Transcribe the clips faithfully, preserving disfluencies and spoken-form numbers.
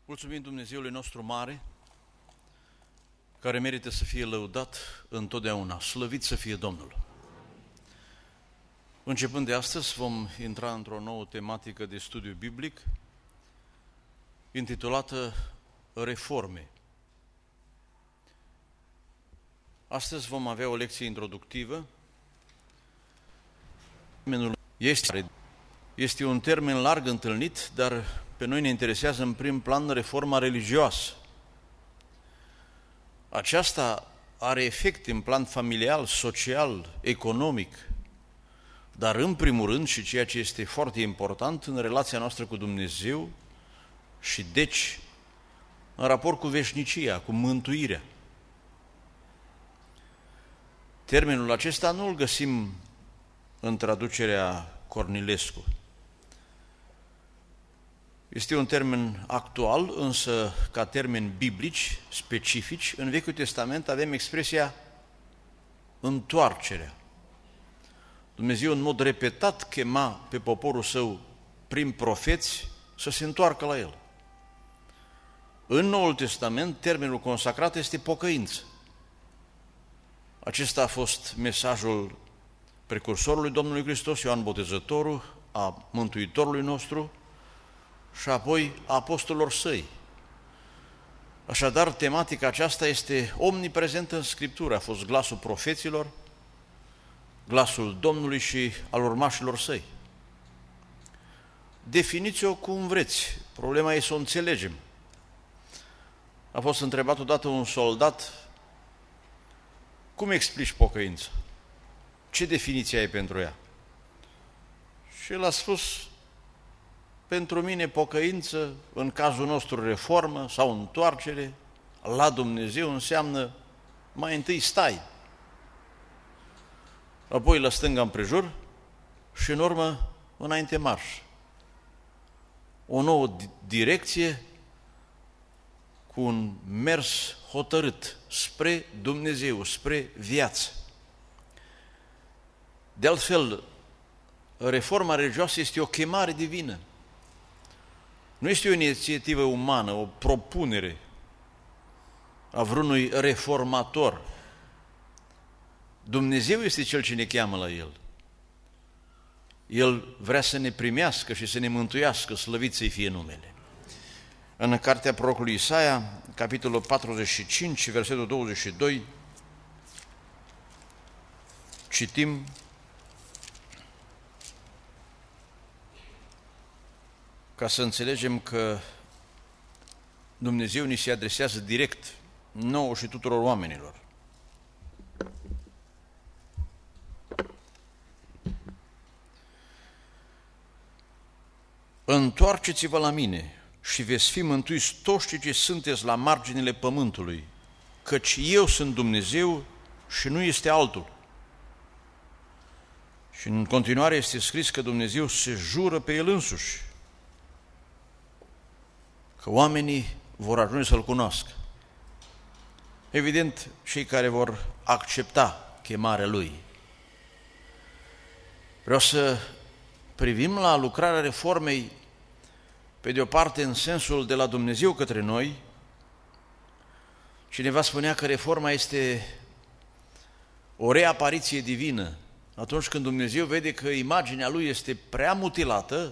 Mulțumim Dumnezeului nostru mare, care merită să fie lăudat întotdeauna. Slăvit să fie Domnul! Începând de astăzi vom intra într-o nouă tematică de studiu biblic, intitulată Reforme. Astăzi vom avea o lecție introductivă. Este, este un termen larg întâlnit, dar pe noi ne interesează în prim plan reforma religioasă. Aceasta are efect în plan familial, social, economic, dar în primul rând și ceea ce este foarte important în relația noastră cu Dumnezeu și deci în raport cu veșnicia, cu mântuirea. Termenul acesta nu îl găsim în traducerea Cornilescu. Este un termen actual, însă ca termeni biblici, specifici, în Vechiul Testament avem expresia întoarcerea. Dumnezeu în mod repetat chema pe poporul său prin profeți să se întoarcă la El. În Noul Testament, termenul consacrat este pocăință. Acesta a fost mesajul precursorului Domnului Hristos, Ioan Botezătorul, a Mântuitorului nostru și apoi a apostolilor săi. Așadar, tematica aceasta este omniprezentă în Scriptură. A fost glasul profeților, glasul Domnului și al urmașilor săi. Definiți-o cum vreți, problema e să o înțelegem. A fost întrebat odată un soldat: cum explici pocăința? Ce definiție ai pentru ea? Și el a spus: pentru mine pocăință, în cazul nostru reformă sau întoarcere la Dumnezeu, înseamnă mai întâi stai, apoi la stânga împrejur și în urmă înainte marș. O nouă direcție cu un mers hotărât spre Dumnezeu, spre viață. De altfel, reforma religioasă este o chemare divină. Nu este o inițiativă umană, o propunere a vreunui reformator. Dumnezeu este Cel ce ne cheamă la El. El vrea să ne primească și să ne mântuiască, slăvit să-i fie numele. În cartea prorocului Isaia, capitolul patruzeci și cinci, versetul douăzeci și doi, citim: ca să înțelegem că Dumnezeu ni se adresează direct nouă și tuturor oamenilor. Întoarceți-vă la mine și veți fi mântuiți toți cei ce sunteți la marginile pământului, căci eu sunt Dumnezeu și nu este altul. Și în continuare este scris că Dumnezeu se jură pe El însuși, că oamenii vor ajunge să-L cunoască. Evident, cei care vor accepta chemarea Lui. Vreau să privim la lucrarea reformei, pe de o parte în sensul de la Dumnezeu către noi. Cineva spunea că reforma este o reapariție divină. Atunci când Dumnezeu vede că imaginea Lui este prea mutilată,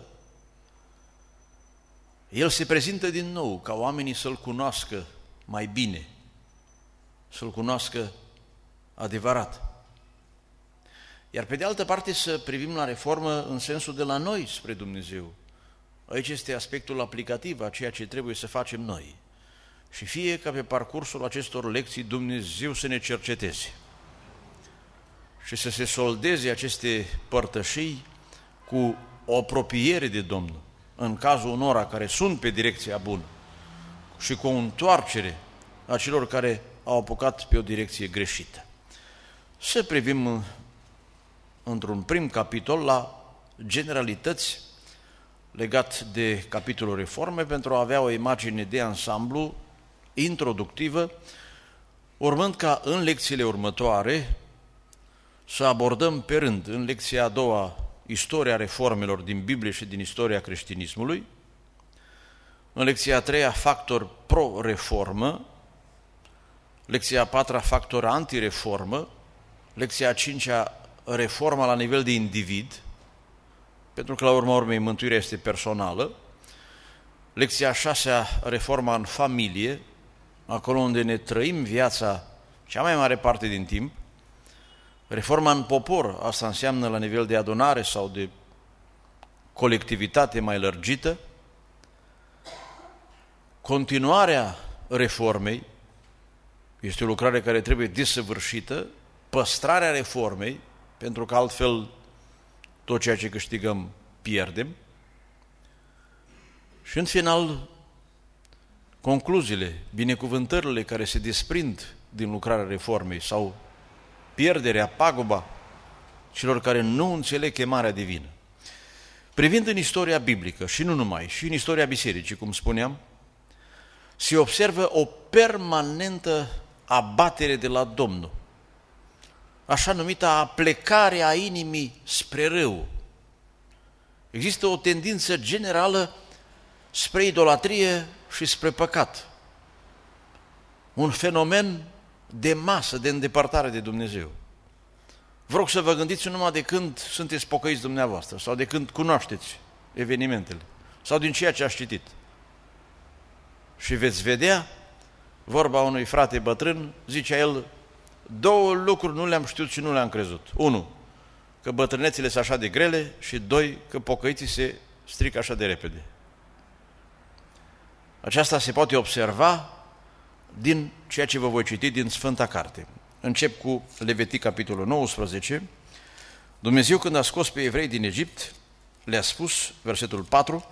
El se prezintă din nou ca oamenii să-L cunoască mai bine, să-L cunoască adevărat. Iar pe de altă parte să privim la reformă în sensul de la noi spre Dumnezeu. Aici este aspectul aplicativ a ceea ce trebuie să facem noi. Și fie ca pe parcursul acestor lecții Dumnezeu să ne cerceteze și să se soldeze aceste părtășii cu o apropiere de Domnul, în cazul unora care sunt pe direcția bună, și cu o întoarcere a celor care au apucat pe o direcție greșită. Să privim într-un prim capitol la generalități legat de capitolul reforme pentru a avea o imagine de ansamblu introductivă, urmând ca în lecțiile următoare să abordăm pe rând, în lecția a doua, istoria reformelor din Biblie și din istoria creștinismului, în lecția a treia factor pro-reformă, lecția a patra factor anti-reformă, lecția a cincea reforma la nivel de individ, pentru că la urma urmei mântuirea este personală, lecția a șasea reforma în familie, acolo unde ne trăim viața cea mai mare parte din timp, reforma în popor, asta înseamnă la nivel de adunare sau de colectivitate mai lărgită, continuarea reformei este o lucrare care trebuie desăvârșită, păstrarea reformei, pentru că altfel tot ceea ce câștigăm pierdem, și în final concluziile, binecuvântările care se desprind din lucrarea reformei sau pierderea, paguba celor care nu înțeleg chemarea divină. Privind în istoria biblică și nu numai, și în istoria bisericii, cum spuneam, se observă o permanentă abatere de la Domnul, așa numită aplecare a inimii spre rău. Există o tendință generală spre idolatrie și spre păcat. Un fenomen de masă, de îndepărtare de Dumnezeu. Vă rog să vă gândiți numai de când sunteți pocăiți dumneavoastră sau de când cunoașteți evenimentele sau din ceea ce ați citit. Și veți vedea, vorba unui frate bătrân, zicea el, două lucruri nu le-am știut și nu le-am crezut. Unu, că bătrânețile sunt așa de grele și doi, că pocăiții se strică așa de repede. Aceasta se poate observa din ceea ce vă voi citi din Sfânta Carte. Încep cu Levitic, capitolul nouăsprezece. Dumnezeu, când a scos pe evrei din Egipt, le-a spus, versetul patru,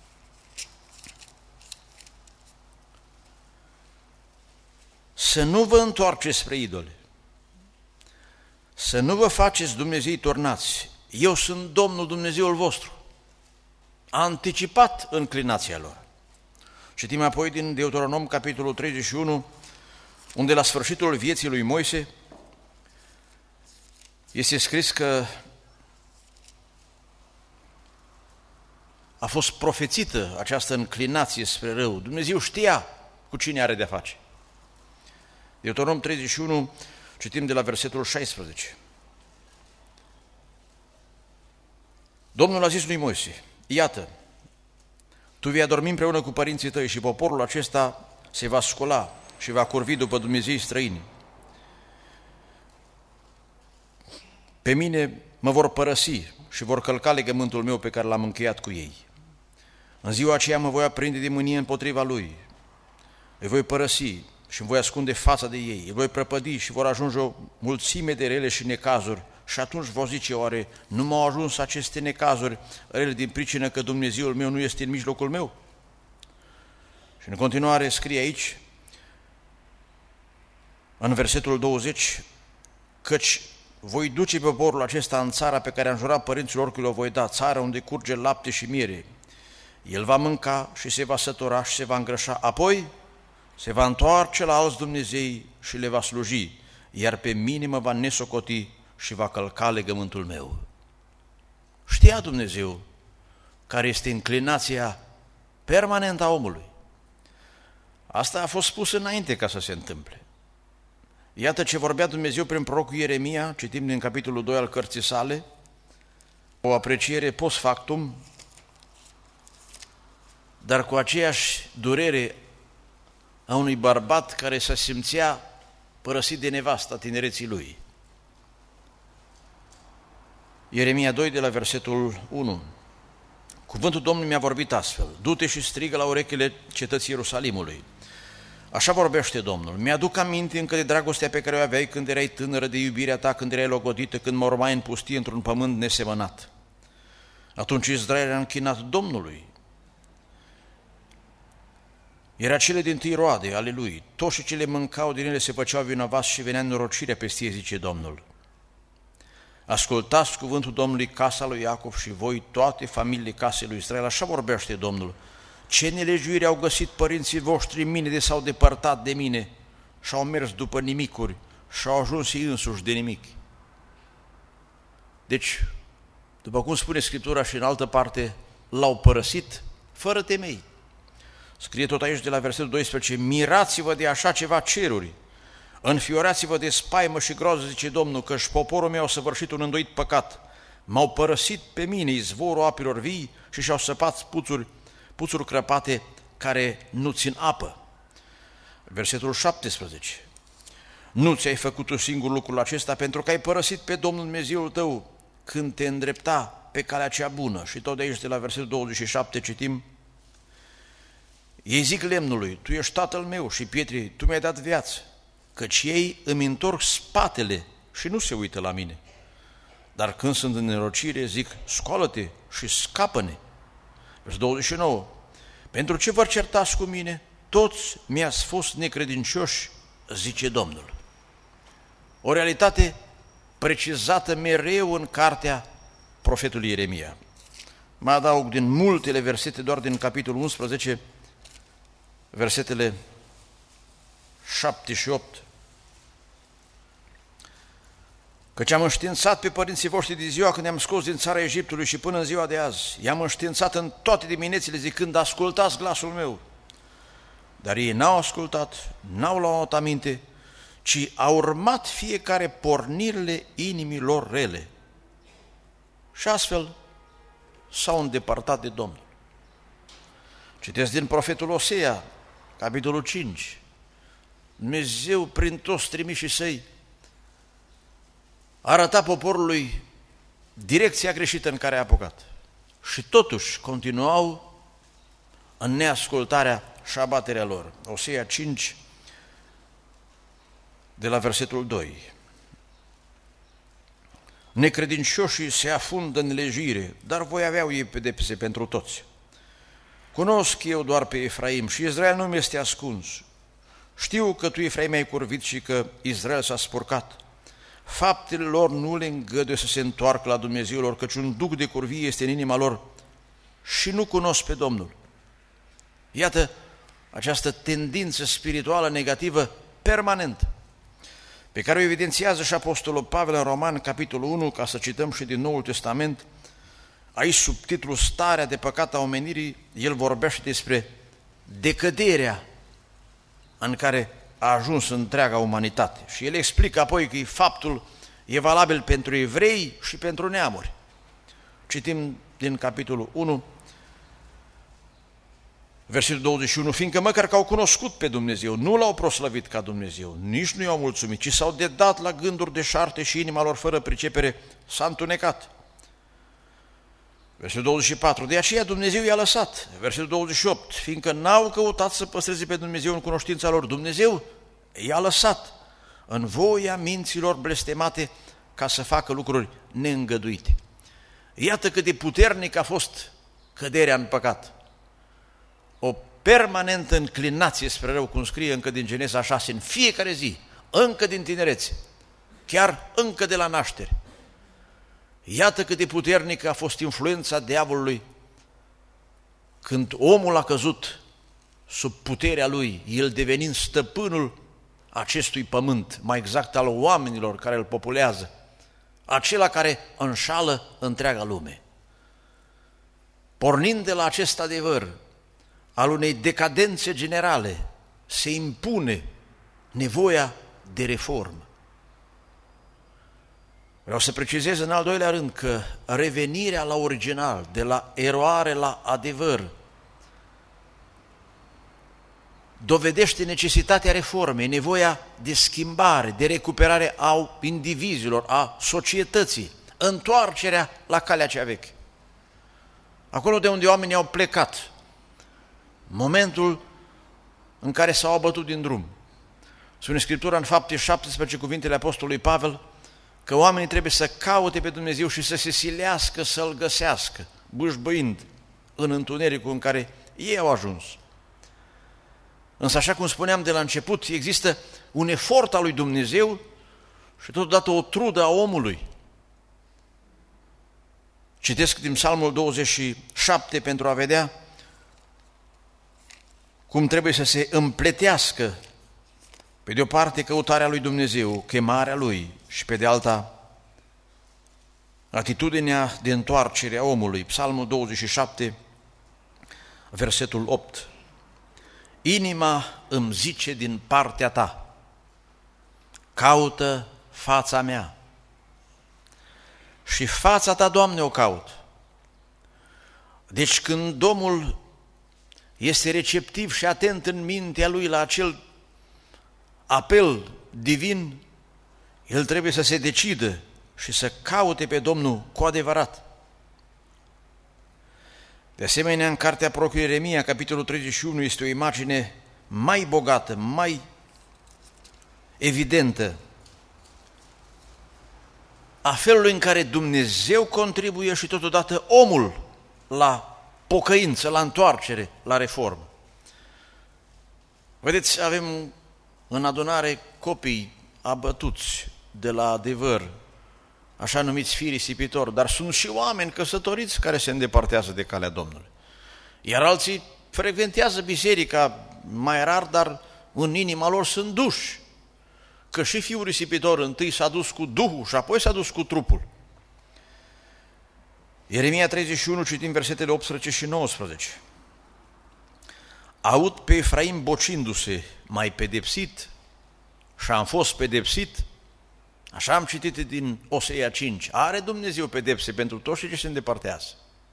să nu vă întoarceți spre idole, să nu vă faceți dumnezei turnați, eu sunt Domnul Dumnezeul vostru. A anticipat înclinația lor. Citim apoi din Deuteronom, capitolul treizeci și unu, unde la sfârșitul vieții lui Moise este scris că a fost profețită această înclinație spre rău. Dumnezeu știa cu cine are de-a face. Deuteronom treizeci și unu, citim de la versetul șaisprezece. Domnul a zis lui Moise, iată, tu vei adormi împreună cu părinții tăi și poporul acesta se va scola și va curvi după dumnezei străini. Pe mine mă vor părăsi și vor călca legământul meu pe care l-am încheiat cu ei. În ziua aceea mă voi aprinde de mânie împotriva lui. Îi voi părăsi și îmi voi ascunde fața de ei. Îi voi prăpădi și vor ajunge o mulțime de rele și necazuri. Și atunci vă zice, oare nu m-au ajuns aceste necazuri rele din pricină că Dumnezeul meu nu este în mijlocul meu? Și în continuare scrie aici, în versetul douăzeci, căci voi duce pe poporul acesta în țara pe care am jurat părinților că le-o voi da, țara unde curge lapte și miere. El va mânca și se va sătura și se va îngrășa, apoi se va întoarce la alți Dumnezei și le va sluji, iar pe mine mă va nesocoti și va călca legământul meu. Știa Dumnezeu care este inclinația permanentă a omului. Asta a fost spus înainte ca să se întâmple. Iată ce vorbea Dumnezeu prin prorocul Ieremia, citim din capitolul doi al cărții sale, o apreciere post factum, dar cu aceeași durere a unui bărbat care se simțea părăsit de nevasta tinereții lui. Ieremia doi, de la versetul unu. Cuvântul Domnului mi-a vorbit astfel, du-te și strigă la urechile cetății Ierusalimului. Așa vorbește Domnul, mi-aduc aminte încă de dragostea pe care o aveai când erai tânără, de iubirea ta când erai logodită, când mă urmai în pustie într-un pământ nesemănat. Atunci Israel a închinat Domnului. Era cele dintâi roade ale lui, toți și cele mâncau din ele se făceau vinovați și venea norocirea peste ei, zice Domnul. Ascultați cuvântul Domnului, casa lui Iacov și voi, toate familiile casei lui Israel, așa vorbește Domnul. Ce nelegiuiri au găsit părinții voștri în mine de s-au depărtat de mine și au mers după nimicuri și au ajuns ei însuși de nimic. Deci, după cum spune Scriptura și în altă parte, l-au părăsit fără temei. Scrie tot aici de la versetul doisprezece, mirați-vă de așa ceva ceruri, înfiorați-vă de spaimă și groază, zice Domnul, căci poporul meu a săvârșit un îndoit păcat. M-au părăsit pe mine izvorul apelor vii și și-au săpat puțuri, puțuri crăpate care nu țin apă. Versetul șaptesprezece. Nu ți-ai făcut tu singur lucrul acesta pentru că ai părăsit pe Domnul Dumnezeul tău când te îndrepta pe calea cea bună. Și tot de aici, de la versetul douăzeci și șapte, citim, ei zic lemnului, tu ești tatăl meu, și pietrii, tu mi-ai dat viață, căci ei îmi întorc spatele și nu se uită la mine. Dar când sunt în nerocire, zic, scoală-te și scapă-ne. Versetul douăzeci și nouă, pentru ce vă certați cu mine? Toți mi-ați fost necredincioși, zice Domnul. O realitate precizată mereu în cartea profetului Ieremia. Mă adaug din multele versete, doar din capitolul unsprezece, versetele șapte și opt. Căci am înștiințat pe părinții voștri de ziua când ne-am scos din țara Egiptului și până în ziua de azi. I-am înștiințat în toate diminețile zicând, ascultați glasul meu. Dar ei n-au ascultat, n-au luat aminte, ci au urmat fiecare pornirile inimilor rele. Și astfel s-au îndepărtat de Domnul. Citesc din profetul Osea, capitolul cinci. Dumnezeu, prin toți trimișii săi, a arătat poporului direcția greșită în care a apucat. Și totuși continuau în neascultarea și abaterea lor. Osea cinci, de la versetul doi. Necredincioșii se afundă în lejuire, dar voi aveau ei pedepse pentru toți. Cunosc eu doar pe Efraim și Israel nu mi este ascuns. Știu că tu, Efraim, ai curvit și că Israel s-a spurcat. Faptele lor nu le îngăduie să se întoarcă la Dumnezeul lor, căci un duc de curvie este în inima lor și nu cunosc pe Domnul. Iată această tendință spirituală negativă permanentă, pe care o evidențiază și Apostolul Pavel în Roman, capitolul unu, ca să cităm și din Noul Testament. Aici, sub titlul Starea de păcat a omenirii, el vorbește despre decăderea în care a ajuns întreaga umanitate. Și el explică apoi că faptul e valabil pentru evrei și pentru neamuri. Citim din capitolul unu, versetul douăzeci și unu, fiindcă măcar că au cunoscut pe Dumnezeu, nu l-au proslăvit ca Dumnezeu, nici nu i-au mulțumit, ci s-au dedat la gânduri deșarte și inima lor fără pricepere s-a întunecat. Versetul douăzeci și patru, de aceea Dumnezeu i-a lăsat. Versetul douăzeci și opt, fiindcă n-au căutat să păstreze pe Dumnezeu în cunoștința lor, Dumnezeu i-a lăsat în voia minților blestemate ca să facă lucruri neîngăduite. Iată cât de puternic a fost căderea în păcat. O permanentă înclinație spre rău, cum scrie încă din Genesa șase, în fiecare zi, încă din tinerețe, chiar încă de la naștere. Iată cât de puternică a fost influența diavolului când omul a căzut sub puterea lui, el devenind stăpânul acestui pământ, mai exact al oamenilor care îl populează, acela care înșală întreaga lume. Pornind de la acest adevăr al unei decadențe generale, se impune nevoia de reformă. Vreau să precizez în al doilea rând că revenirea la original, de la eroare la adevăr, dovedește necesitatea reformei, nevoia de schimbare, de recuperare a indivizilor, a societății, întoarcerea la calea cea veche. Acolo de unde oamenii au plecat, momentul în care s-au abătut din drum. Spune Scriptura în Fapte șaptesprezece, cuvintele Apostolului Pavel, că oamenii trebuie să caute pe Dumnezeu și să se silească să-L găsească, bâșbâind în întunericul în care ei au ajuns. Însă, așa cum spuneam de la început, există un efort al lui Dumnezeu și totodată o trudă a omului. Citesc din Psalmul douăzeci și șapte pentru a vedea cum trebuie să se împletească, pe de o parte, căutarea lui Dumnezeu, chemarea Lui, și pe de alta, atitudinea de întoarcere a omului. Psalmul douăzeci și șapte, versetul opt. inima îmi zice din partea ta, caută fața mea. Și fața ta, Doamne, o caut. Deci când omul este receptiv și atent în mintea lui la acel apel divin, el trebuie să se decidă și să caute pe Domnul cu adevărat. De asemenea, în cartea prorocului Ieremia, capitolul treizeci și unu, este o imagine mai bogată, mai evidentă a felului în care Dumnezeu contribuie și totodată omul la pocăință, la întoarcere, la reformă. Vedeți, avem în adunare copii abătuți de la adevăr, așa numiți fii risipitori, dar sunt și oameni căsătoriți care se îndepărtează de calea Domnului. Iar alții frecventează biserica mai rar, dar în inima lor sunt duși. Că și fiul risipitor întâi s-a dus cu Duhul și apoi s-a dus cu trupul. Ieremia treizeci și unu, citim versetele optsprezece și nouăsprezece. Aud pe Efraim bocindu-se, mai pedepsit și am fost pedepsit. Așa am citit din Osea cinci. Are Dumnezeu pedepse pentru toți cei ce se îndepărtează.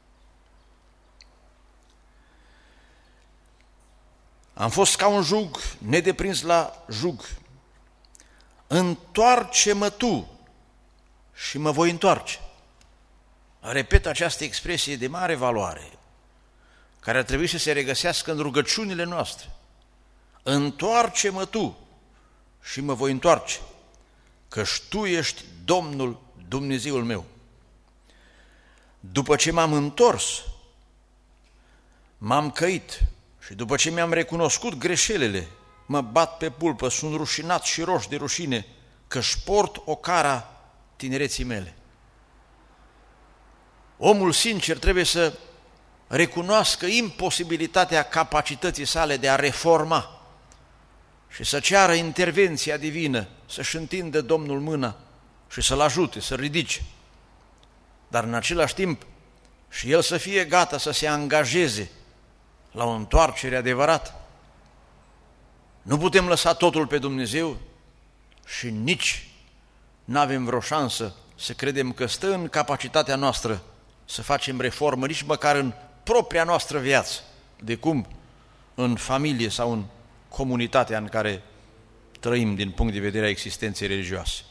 Am fost ca un jug nedeprins la jug. Întoarce-mă tu și mă voi întoarce. Repet această expresie de mare valoare, care ar trebui să se regăsească în rugăciunile noastre. Întoarce-mă tu și mă voi întoarce, căci tu ești Domnul Dumnezeul meu. După ce m-am întors, m-am căit și după ce mi-am recunoscut greșelile, mă bat pe pulpă, sunt rușinat și roș de rușine, că-și port ocara tinereții mele. Omul sincer trebuie să recunoască imposibilitatea capacității sale de a reforma și să ceară intervenția divină, să-și întindă Domnul mâna și să-l ajute, să ridice. Dar în același timp și el să fie gata să se angajeze la o întoarcere adevărată. Nu putem lăsa totul pe Dumnezeu și nici n-avem vreo șansă să credem că stă în capacitatea noastră să facem reformă, nici măcar în propria noastră viață, de cum în familie sau în comunitatea în care trăim din punct de vedere a existenței religioase.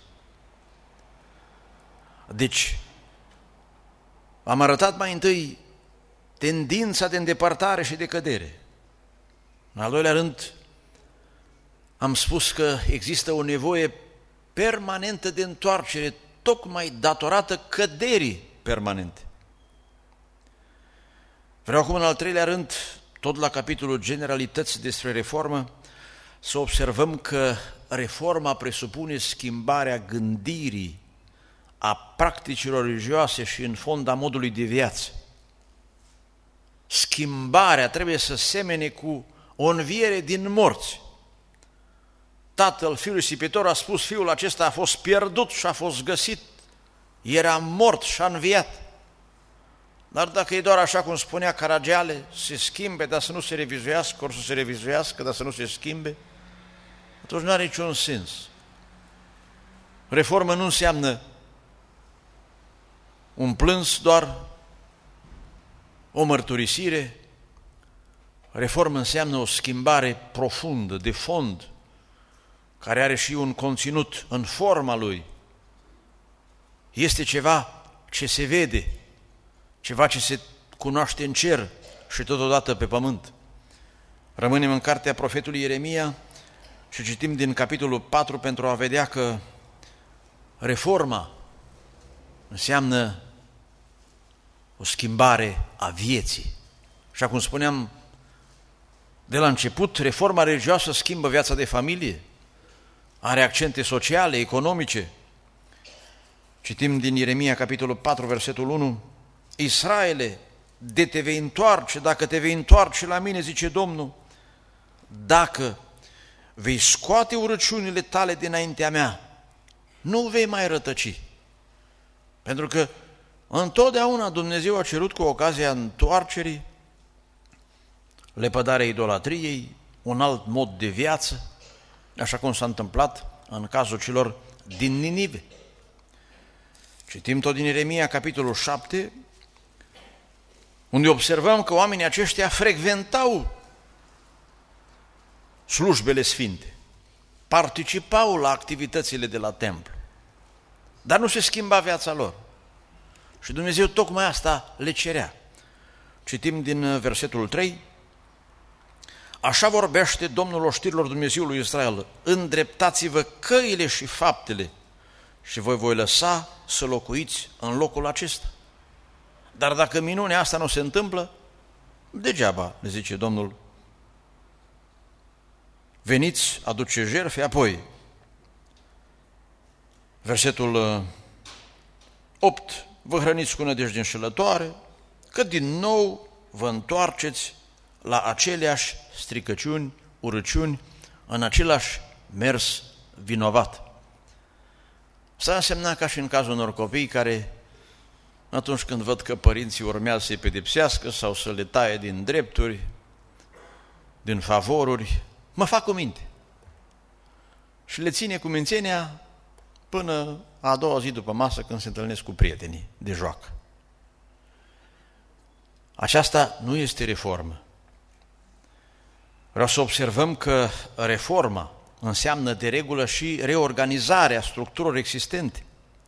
Deci, am arătat mai întâi tendința de îndepărtare și de cădere. În al doilea rând, am spus că există o nevoie permanentă de întoarcere, tocmai datorată căderii permanente. Vreau acum, în al treilea rând, tot la capitolul generalități despre reformă, să observăm că reforma presupune schimbarea gândirii, a practicilor religioase și în fond a modului de viață. Schimbarea trebuie să semene cu o înviere din morți. Tatăl fiului risipitor a spus, fiul acesta a fost pierdut și a fost găsit, era mort și a înviat. Dar dacă e doar așa cum spunea Caragiale, se schimbe, dar să nu se revizuiască, ori să se revizuiască, dar să nu se schimbe, atunci nu are niciun sens. Reformă nu înseamnă un plâns, doar o mărturisire. Reformă înseamnă o schimbare profundă, de fond, care are și un conținut în forma lui. Este ceva ce se vede, ceva ce se cunoaște în cer și totodată pe pământ. Rămânem în cartea profetului Ieremia și citim din capitolul patru pentru a vedea că reforma înseamnă o schimbare a vieții. Așa cum spuneam de la început, reforma religioasă schimbă viața de familie, are accente sociale, economice. Citim din Ieremia, capitolul patru, versetul unu, Israele, de te vei întoarce, dacă te vei întoarce la mine, zice Domnul, dacă vei scoate urăciunile tale dinaintea mea, nu vei mai rătăci. Pentru că întotdeauna Dumnezeu a cerut cu ocazia întoarcerii lepădarea idolatriei, un alt mod de viață, așa cum s-a întâmplat în cazul celor din Ninive. Citim tot din Ieremia, capitolul șapte, unde observăm că oamenii aceștia frecventau slujbele sfinte, participau la activitățile de la templu, dar nu se schimba viața lor. Și Dumnezeu tocmai asta le cerea. Citim din versetul trei, așa vorbește Domnul oștirilor, Dumnezeul lui Israel, îndreptați-vă căile și faptele și voi voi lăsa să locuiți în locul acesta. Dar dacă minunea asta nu se întâmplă, degeaba, le zice Domnul, veniți, aduce jertfe, apoi versetul opt, vă hrăniți cu nădejde înșelătoare, că din nou vă întoarceți la aceleași stricăciuni, urăciuni, în același mers vinovat. S-a însemnat ca și în cazul unor copii care, atunci când văd că părinții urmează să-i pedepsească sau să le taie din drepturi, din favoruri, mă fac cu minte și le ține cu mințenia până a doua zi după masă când se întâlnesc cu prietenii de joacă. Aceasta nu este reformă. Vreau să observăm că reforma înseamnă de regulă și reorganizarea structurilor existente.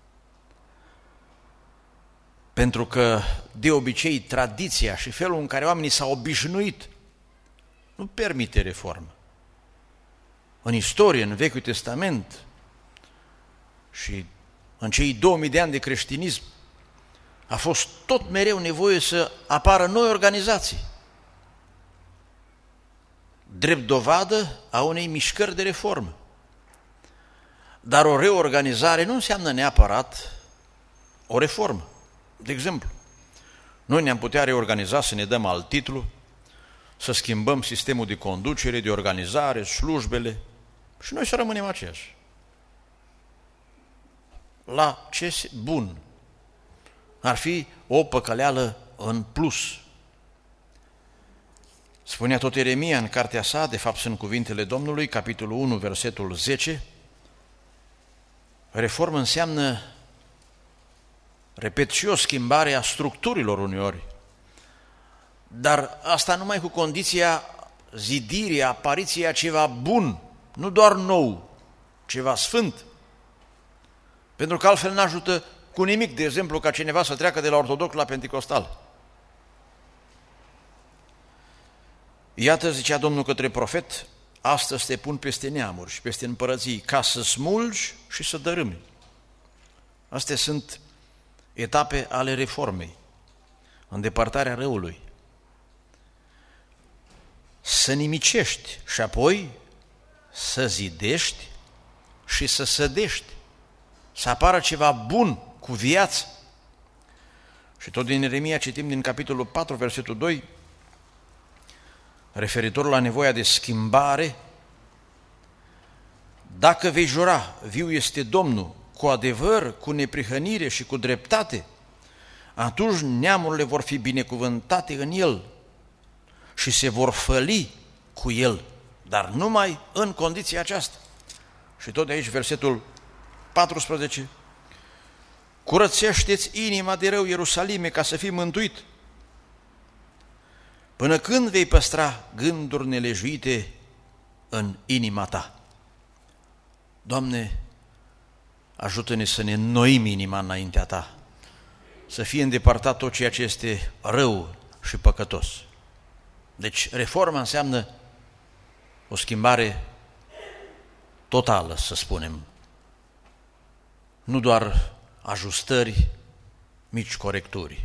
Pentru că, de obicei, tradiția și felul în care oamenii s-au obișnuit nu permite reformă. În istorie, în Vechiul Testament și în cei două mii de ani de creștinism, a fost tot mereu nevoie să apară noi organizații, drept dovadă a unei mișcări de reformă. Dar o reorganizare nu înseamnă neapărat o reformă. De exemplu, noi ne-am putea reorganiza să ne dăm alt titlu, să schimbăm sistemul de conducere, de organizare, slujbele și noi să rămânem aceiași. La ce bun! Ar fi o păcăleală în plus. Spunea tot Ieremia în cartea sa, de fapt sunt cuvintele Domnului, capitolul unu, versetul zece, reformă înseamnă, repet și eu, schimbarea structurilor uneori, dar asta numai cu condiția zidirii, apariției a ceva bun, nu doar nou, ceva sfânt, pentru că altfel n-ajută cu nimic, de exemplu, ca cineva să treacă de la ortodox la penticostal. Iată, zicea Domnul către profet, astăzi te pun peste neamuri și peste împărății, ca să smulgi și să dărâmi. Astea sunt etape ale reformei, îndepărtarea răului. Să nimicești și apoi să zidești și să sădești, să apară ceva bun cu viață. Și tot din Ieremia citim din capitolul patru, versetul doi, referitor la nevoia de schimbare, dacă vei jura, viu este Domnul, cu adevăr, cu neprihănire și cu dreptate, atunci neamurile vor fi binecuvântate în El și se vor făli cu El, dar numai în condiția aceasta. Și tot de aici versetul paisprezece, curățește-ți inima de rău, Ierusalime, ca să fii mântuit. Până când vei păstra gânduri nelejuite în inima ta? Doamne, ajută-ne să ne înnoim inima înaintea ta, să fie îndepărtat tot ceea ce este rău și păcătos. Deci reforma înseamnă o schimbare totală, să spunem, nu doar ajustări, mici corecturi.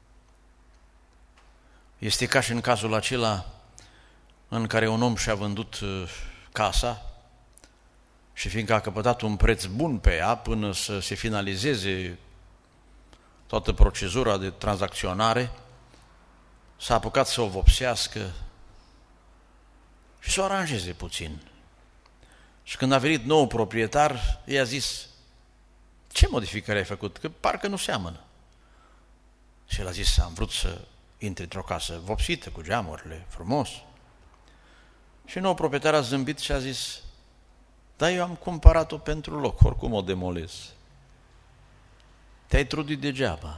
Este ca și în cazul acela în care un om și-a vândut casa și fiindcă a căpătat un preț bun pe ea până să se finalizeze toată procedura de tranzacționare, s-a apucat să o vopsească și să o aranjeze puțin. Și când a venit nou proprietar, i-a zis, ce modificări ai făcut? Că parcă nu seamănă. Și el a zis, am vrut să intri într-o casă vopsită, cu geamurile, frumos. Și nou proprietar a zâmbit și a zis: da, eu am cumpărat-o pentru loc, oricum o demolez. Te-ai trudit degeaba.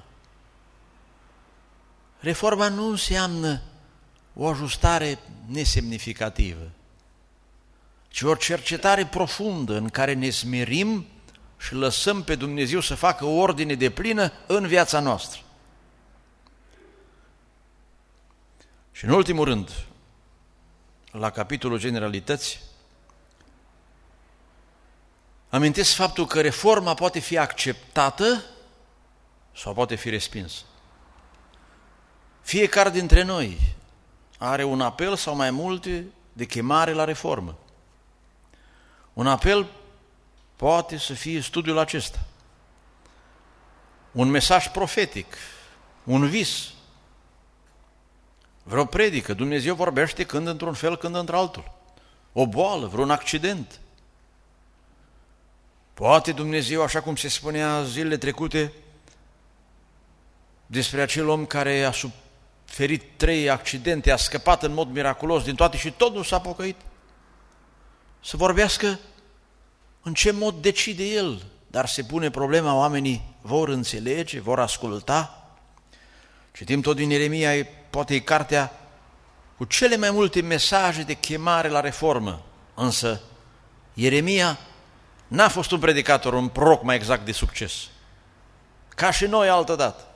Reforma nu înseamnă o ajustare nesemnificativă, ci o cercetare profundă în care ne smerim și lăsăm pe Dumnezeu să facă o ordine deplină în viața noastră. Și în ultimul rând, la capitolul generalități, amintesc faptul că reforma poate fi acceptată sau poate fi respinsă. Fiecare dintre noi are un apel sau mai multe de chemare la reformă. Un apel poate să fie studiul acesta, un mesaj profetic, un vis, vreo predică. Dumnezeu vorbește când într-un fel, când într-altul. O boală, vreun accident. Poate Dumnezeu, așa cum se spunea zilele trecute despre acel om care a suferit trei accidente, a scăpat în mod miraculos din toate și tot nu s-a pocăit, să vorbească în ce mod decide el, dar se pune problema: oamenii vor înțelege, vor asculta. Citim tot din Ieremia, poate e cartea cu cele mai multe mesaje de chemare la reformă, însă Ieremia n-a fost un predicator, un proroc mai exact de succes, ca și noi altădată.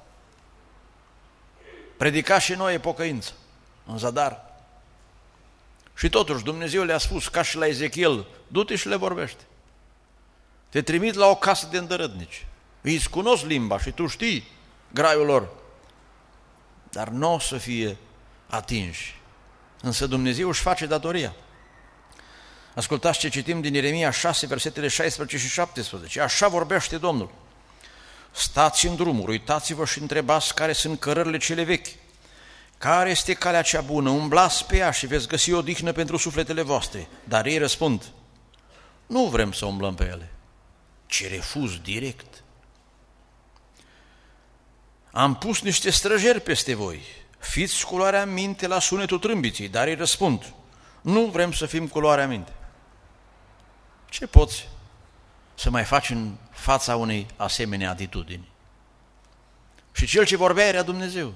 Predica și noi pocăință în zadar. Și totuși Dumnezeu le-a spus, ca și la Ezechiel: du-te și le vorbește. Te trimit la o casă de îndărătnici, îi cunosc limba și tu știi graiul lor, dar nu o să fie atinși. Însă Dumnezeu își face datoria. Ascultați ce citim din Ieremia șase, versetele șaisprezece și șaptesprezece. Așa vorbește Domnul: stați în drumuri, uitați-vă și întrebați care sunt cărările cele vechi, care este calea cea bună, umblați pe ea și veți găsi odihnă pentru sufletele voastre. Dar ei răspund: nu vrem să umblăm pe ele, ci refuz direct. Am pus niște străjeri peste voi, fiți culoarea minte la sunetul trâmbiței, dar ei răspund: nu vrem să fim culoarea minte. Ce poți să mai faci în fața unei asemenea atitudini? Și cel ce vorbea era Dumnezeu.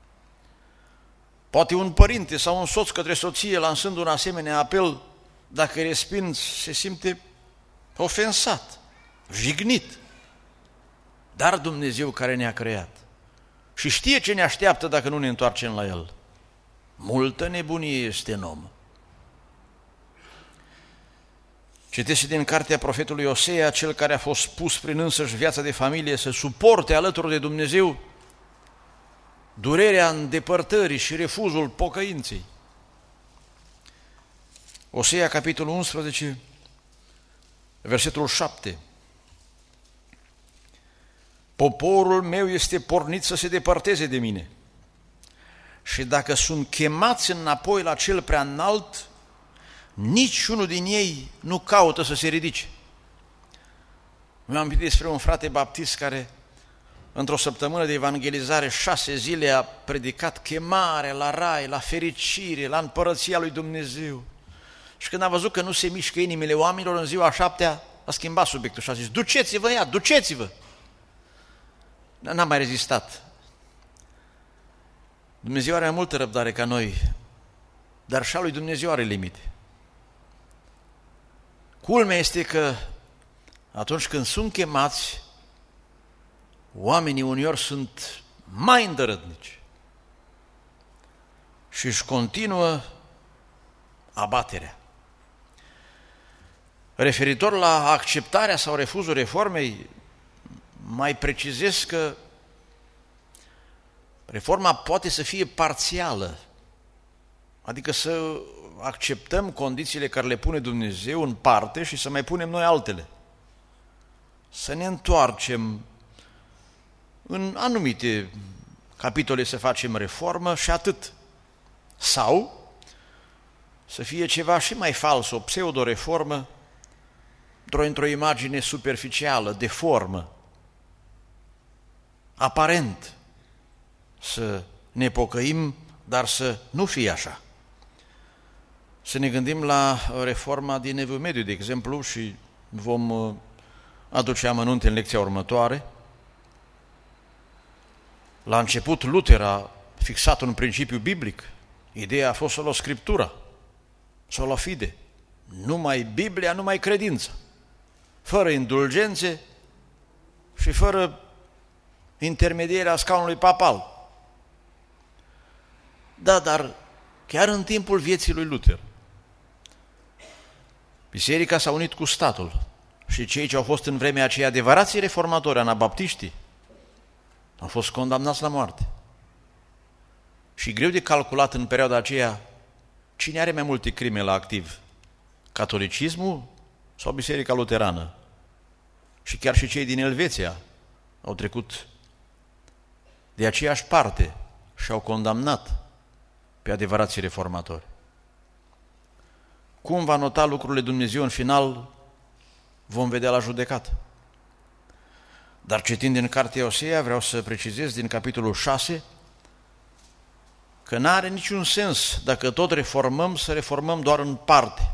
Poate un părinte sau un soț către soție, lansând un asemenea apel, dacă îi resping, se simte ofensat, jignit. Dar Dumnezeu care ne-a creat și știe ce ne așteaptă dacă nu ne întoarcem la El, multă nebunie este în om. Citesc din cartea profetului Osea, cel care a fost pus prin însăși viața de familie să suporte alături de Dumnezeu durerea îndepărtării și refuzul pocăinței. Osea, capitolul unsprezece, versetul șapte. Poporul meu este pornit să se depărteze de mine și dacă sunt chemați înapoi la cel prea înalt, niciunul din ei nu caută să se ridice. Mi-am amintit despre un frate baptist care într-o săptămână de evangelizare, șase zile, a predicat chemarea la rai, la fericire, la împărăția lui Dumnezeu. Și când a văzut că nu se mișcă inimile oamenilor, în ziua a șaptea a schimbat subiectul și a zis: duceți-vă ea, duceți-vă! N-a mai rezistat. Dumnezeu are mai multă răbdare ca noi, dar și a lui Dumnezeu are limite. Culmea este că atunci când sunt chemați, oamenii uneori sunt mai îndărătnici și își continuă abaterea. Referitor la acceptarea sau refuzul reformei, mai precizez că reforma poate să fie parțială, adică să acceptăm condițiile care le pune Dumnezeu în parte și să mai punem noi altele. Să ne întoarcem în anumite capitole, să facem reformă și atât. Sau să fie ceva și mai fals, o pseudo-reformă, într-o imagine superficială, de formă, aparent, să ne pocăim, dar să nu fie așa. Să ne gândim la reforma din Evul Mediu, de exemplu, și vom aduce amănunte în lecția următoare. La început, Luther a fixat un principiu biblic. Ideea a fost sola Scriptura, sola fide. Numai Biblia, numai credință. Fără indulgențe și fără intermedierea scaunului papal. Da, dar chiar în timpul vieții lui Luther, biserica s-a unit cu statul și cei ce au fost în vremea aceea adevărații reformatori, anabaptiștii, au fost condamnați la moarte. Și greu de calculat în perioada aceea cine are mai multe crime la activ, catolicismul sau biserica luterană. Și chiar și cei din Elveția au trecut de aceeași parte și au condamnat pe adevărații reformatori. Cum va nota lucrurile Dumnezeu în final, vom vedea la judecată. Dar citind din cartea Osea, vreau să precizez din capitolul șase că n-are niciun sens, dacă tot reformăm, să reformăm doar în parte.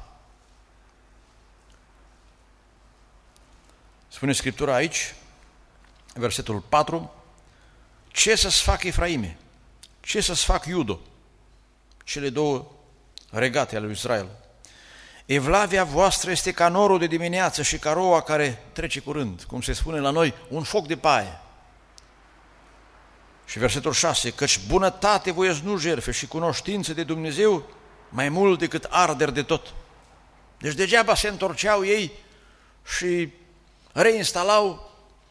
Spune Scriptura aici, versetul patru, ce să-ți fac Efraime? Ce să-ți fac Iudo? Cele două regate ale lui Israel. Evlavia voastră este ca norul de dimineață și ca roa care trece curând, cum se spune la noi, un foc de paie. Și versetul șase, căci bunătate voiesc nu jertfe și cunoștință de Dumnezeu mai mult decât arder de tot. Deci degeaba se întorceau ei și reinstalau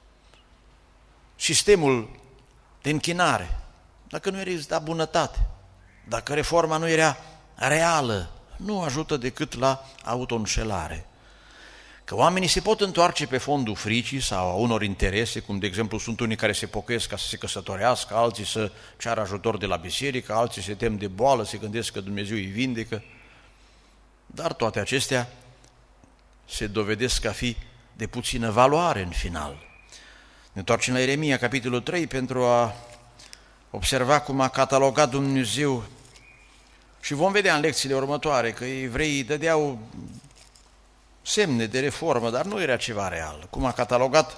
sistemul de închinare, dacă nu exista bunătate, dacă reforma nu era reală, nu ajută decât la autoînșelare. Că oamenii se pot întoarce pe fondul fricii sau a unor interese, cum de exemplu sunt unii care se pocăiesc ca să se căsătorească, alții să ceară ajutor de la biserică, alții se tem de boală, se gândesc că Dumnezeu îi vindecă, dar toate acestea se dovedesc a fi de puțină valoare în final. Ne întoarcem la Ieremia, capitolul trei, pentru a observa cum a catalogat Dumnezeu și vom vedea în lecțiile următoare că evreii dădeau semne de reformă, dar nu era ceva real. Cum a catalogat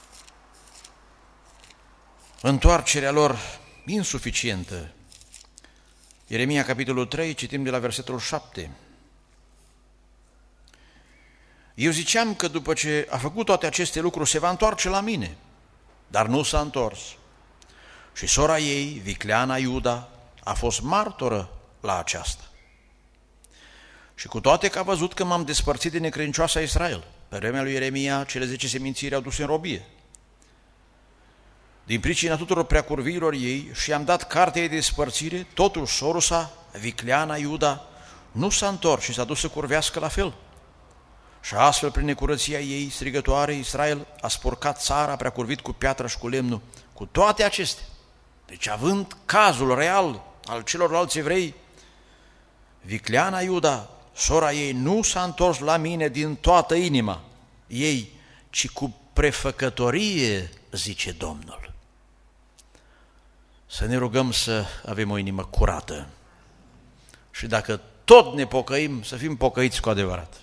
întoarcerea lor insuficientă. Ieremia, capitolul trei, citim de la versetul șapte. Eu ziceam că după ce a făcut toate aceste lucruri se va întoarce la mine, dar nu s-a întors. Și sora ei, vicleana Iuda, a fost martoră la aceasta. Și cu toate că a văzut că m-am despărțit de necredincioasa Israel, pe vremea lui Ieremia, cele zece semințiri au dus în robie. Din pricina tuturor preacurviilor ei și am dat cartea ei de despărțire, totuși sorul sa, vicleana Iuda, nu s-a întors și s-a dus să curvească la fel. Și astfel, prin necurăția ei strigătoare, Israel a spurcat țara, a preacurvit cu piatră și cu lemnul. Cu toate acestea, deci având cazul real al celorlalți evrei, vicleana Iuda, sora ei, nu s-a întors la mine din toată inima ei, ci cu prefăcătorie, zice Domnul. Să ne rugăm să avem o inimă curată și dacă tot ne pocăim, să fim pocăiți cu adevărat.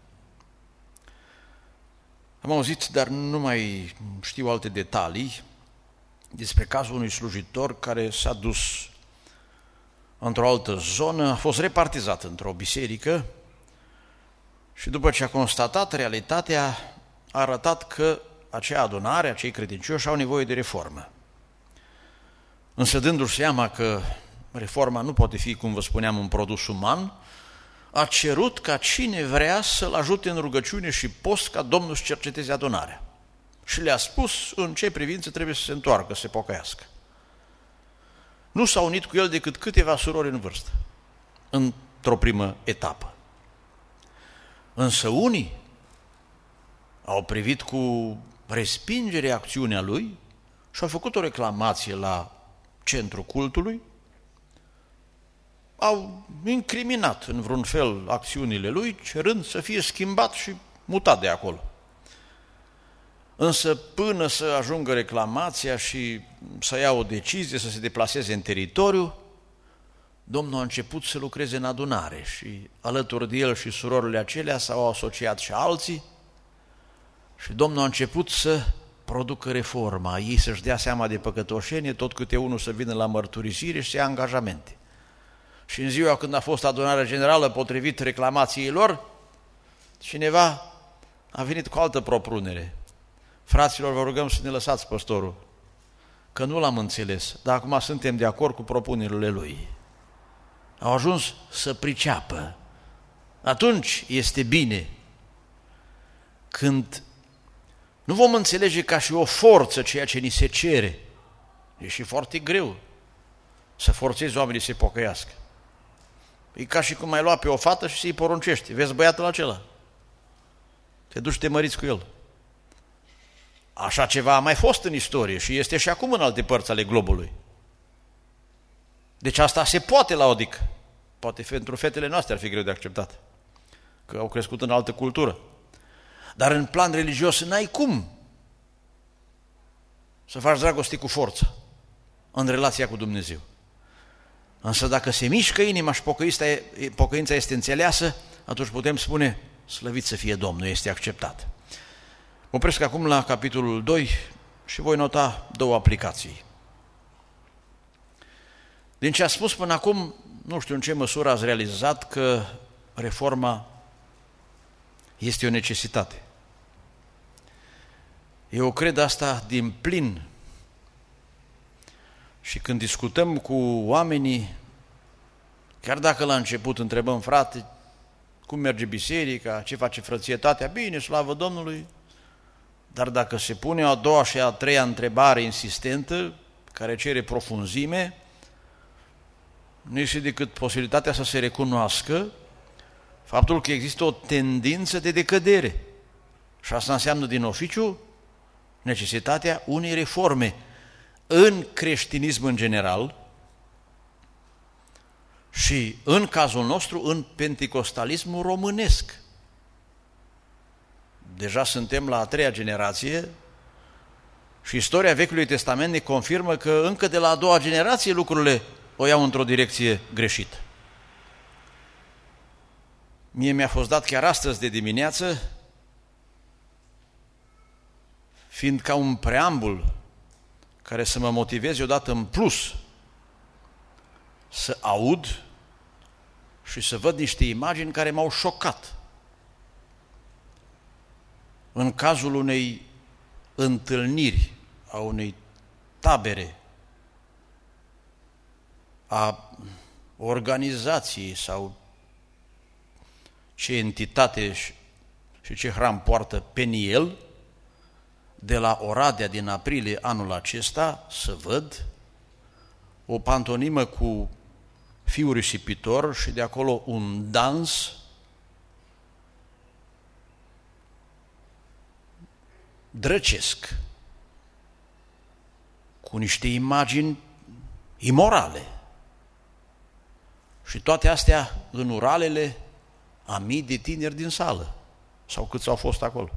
Am auzit, dar nu mai știu alte detalii, despre cazul unui slujitor care s-a dus într-o altă zonă, a fost repartizat într-o biserică și după ce a constatat realitatea, a arătat că acea adunare, acei credincioși au nevoie de reformă. Însă dându-și seama că reforma nu poate fi, cum vă spuneam, un produs uman, a cerut ca cine vrea să-l ajute în rugăciune și post ca Domnul să cerceteze adunarea. Și le-a spus în ce privință trebuie să se întoarcă, să se pocăiască. Nu s-au unit cu el decât câteva surori în vârstă, într-o primă etapă. Însă unii au privit cu respingere acțiunea lui și au făcut o reclamație la centrul cultului, au incriminat în vreun fel acțiunile lui, cerând să fie schimbat și mutat de acolo. Însă până să ajungă reclamația și să ia o decizie, să se deplaseze în teritoriu, Domnul a început să lucreze în adunare și alături de el și surorile acelea s-au asociat și alții și Domnul a început să producă reforma, ei să-și dea seama de păcătoșenie, tot câte unul să vină la mărturisire și să ia angajamente. Și în ziua când a fost adunarea generală, potrivit reclamației lor, cineva a venit cu altă propunere. Fraților, vă rugăm să ne lăsați păstorul, că nu l-am înțeles, dar acum suntem de acord cu propunerile lui. Au ajuns să priceapă. Atunci este bine când nu vom înțelege ca și o forță ceea ce ni se cere. E și foarte greu să forțezi oamenii să se pocăiască. E ca și cum ai lua pe o fată și să-i poruncești. Vezi băiatul acela? Te duci, te măriți cu el. Așa ceva a mai fost în istorie și este și acum în alte părți ale globului. Deci asta se poate la odic. Poate pentru fetele noastre ar fi greu de acceptat, că au crescut în altă cultură. Dar în plan religios n-ai cum să faci dragoste cu forță în relația cu Dumnezeu. Însă dacă se mișcă inima și pocăința este înțeleasă, atunci putem spune, slăvit să fie Domnul, este acceptat. Mă opresc acum la capitolul doi și voi nota două aplicații. Din ce a spus până acum, nu știu în ce măsură ați realizat că reforma este o necesitate. Eu cred asta din plin și când discutăm cu oamenii, chiar dacă la început întrebăm, frate, cum merge biserica, ce face frățietatea, bine, slavă Domnului, dar dacă se pune a doua și a treia întrebare insistentă, care cere profunzime, nu este decât posibilitatea să se recunoască faptul că există o tendință de decădere. Și asta înseamnă din oficiu necesitatea unei reforme în creștinism în general și în cazul nostru în penticostalismul românesc. Deja suntem la a treia generație și istoria Vechiului Testament ne confirmă că încă de la a doua generație lucrurile o iau într-o direcție greșită. Mie mi-a fost dat chiar astăzi de dimineață, fiind ca un preambul care să mă motiveze odată în plus să aud și să văd niște imagini care m-au șocat. În cazul unei întâlniri, a unei tabere, a organizației sau ce entitate și ce hram poartă Peniel, de la Oradea din aprilie anul acesta, să văd o pantonimă cu fiul risipitor și de acolo un dans drăcesc, cu niște imagini imorale. Și toate astea în uralele a mii de tineri din sală, sau câți au fost acolo.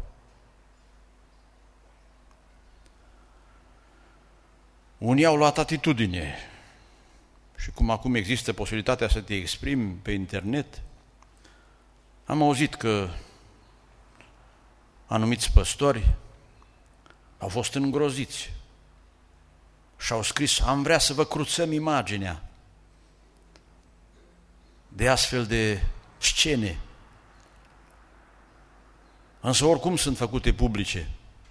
Unii au luat atitudine și cum acum există posibilitatea să te exprimi pe internet, am auzit că anumiți păstori au fost îngroziți și au scris, am vrea să vă cruțăm imaginea de astfel de scene. Însă oricum sunt făcute publice.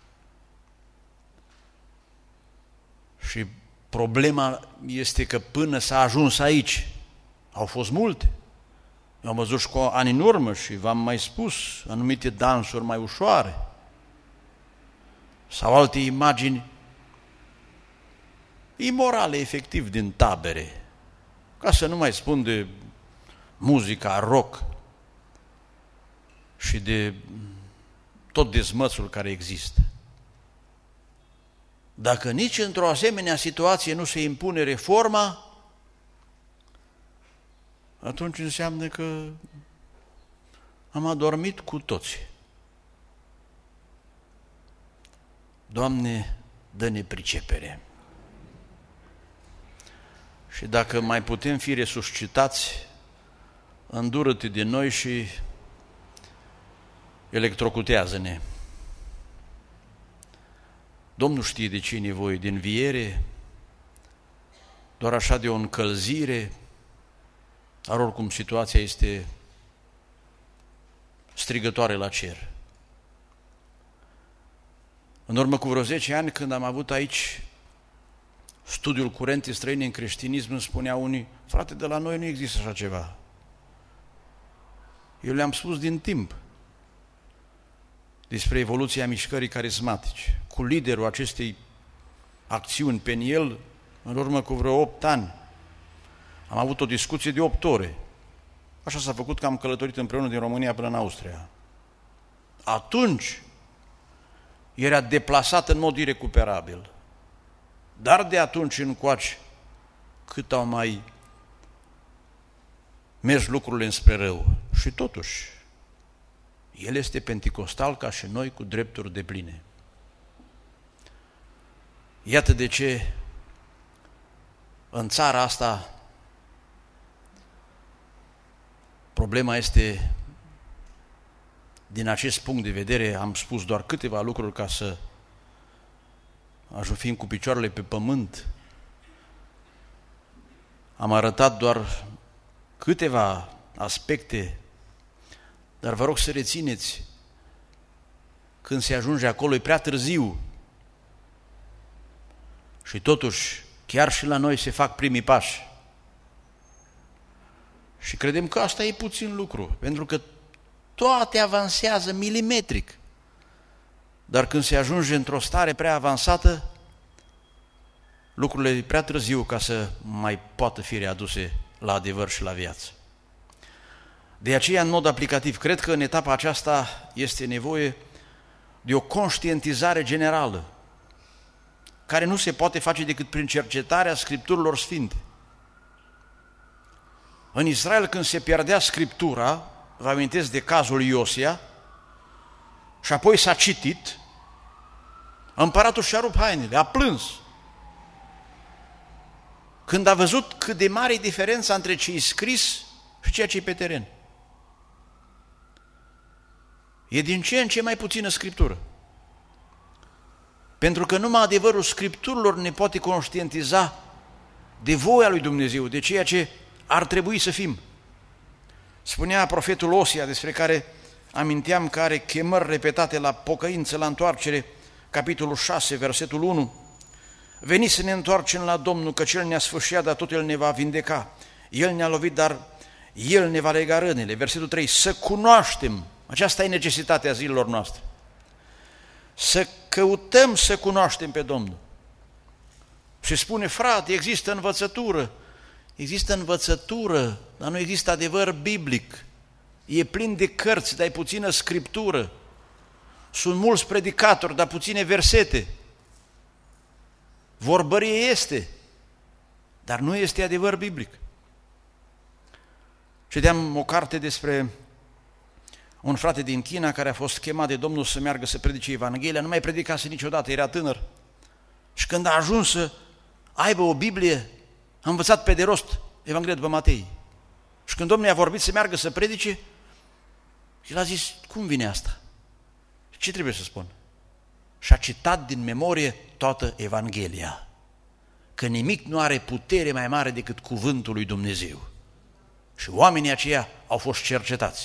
Și problema este că până s-a ajuns aici, au fost multe. Eu am văzut și cu ani în urmă și v-am mai spus anumite dansuri mai ușoare sau alte imagini imorale, efectiv, din tabere. Ca să nu mai spun de muzica rock și de tot dezmățul care există. Dacă nici într-o asemenea situație nu se impune reforma, atunci înseamnă că am adormit cu toții. Doamne, dă-ne pricepere. și dacă mai putem fi resuscitați, îndură-te de noi și electrocutează-ne. Domnul știe de ce e nevoie, de înviere, doar așa de o încălzire, dar oricum situația este strigătoare la cer. În urmă cu vreo zece ani, când am avut aici studiul curente străine în creștinism, îmi spunea unii, frate, de la noi nu există așa ceva. Eu le-am spus din timp despre evoluția mișcării carismatice, cu liderul acestei acțiuni, Peniel, în urmă cu vreo opt ani. Am avut o discuție de opt ore. Așa s-a făcut că am călătorit împreună din România până în Austria. Atunci era deplasat în mod irecuperabil. Dar de atunci încoace, cât au mai mers lucrurile înspre rău. Și totuși, el este penticostal ca și noi, cu drepturi depline. Iată de ce în țara asta problema este, din acest punct de vedere, am spus doar câteva lucruri ca să ajungem cu picioarele pe pământ. Am arătat doar câteva aspecte, dar vă rog să rețineți, când se ajunge acolo e prea târziu. Și totuși, chiar și la noi se fac primii pași. Și credem că asta e puțin lucru, pentru că toate avansează milimetric. Dar când se ajunge într-o stare prea avansată, lucrurile e prea târziu ca să mai poată fi readuse la adevăr și la viață. De aceea, în mod aplicativ, cred că în etapa aceasta este nevoie de o conștientizare generală, care nu se poate face decât prin cercetarea Scripturilor Sfinte. În Israel, când se pierdea Scriptura, vă amintesc de cazul Iosia, și apoi s-a citit, împăratul și-a rupt hainele, a plâns. Când a văzut cât de mare e diferența între ce e scris și ceea ce e pe teren. E din ce în ce mai puțină Scriptură. Pentru că numai adevărul Scripturilor ne poate conștientiza de voia lui Dumnezeu, de ceea ce ar trebui să fim. Spunea profetul Osia, despre care aminteam că are chemări repetate la pocăință, la întoarcere, capitolul șase, versetul unu. Veniți să ne întoarcem la Domnul, că Cel ne-a sfâșiat, dar tot El ne va vindeca. El ne-a lovit, dar El ne va lega rănile. Versetul trei. Să cunoaștem, aceasta e necesitatea zilelor noastre, să căutăm să cunoaștem pe Domnul. Și spune, frate, există învățătură. Există învățătură, dar nu există adevăr biblic. E plin de cărți, dar e puțină Scriptură. Sunt mulți predicatori, dar puține versete. Vorbărie este, dar nu este adevăr biblic. Citeam o carte despre un frate din China care a fost chemat de Domnul să meargă să predice Evanghelia, nu mai predicase niciodată, era tânăr. Și când a ajuns să aibă o Biblie, a învățat pe de rost Evanghelia după Matei. Și când Domnul i-a vorbit să meargă să predice, el a zis, cum vine asta? Ce trebuie să spun? Și a citat din memorie toată Evanghelia, că nimic nu are putere mai mare decât cuvântul lui Dumnezeu. Și oamenii aceia au fost cercetați.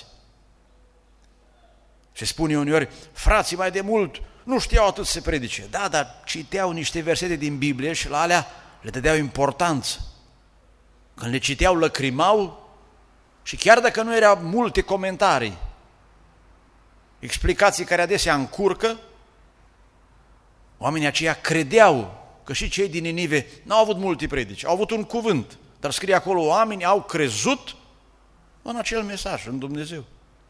Se spune uneori, frații mai de mult nu știau atât să predice. Da, dar citeau niște versete din Biblie și la alea le dădeau importanță. Când le citeau, lăcrimau și chiar dacă nu erau multe comentarii, explicații care adesea încurcă, oamenii aceia credeau că și cei din Ninive n-au avut multe predici, au avut un cuvânt, dar scrie acolo, oamenii au crezut în acel mesaj, în Dumnezeu.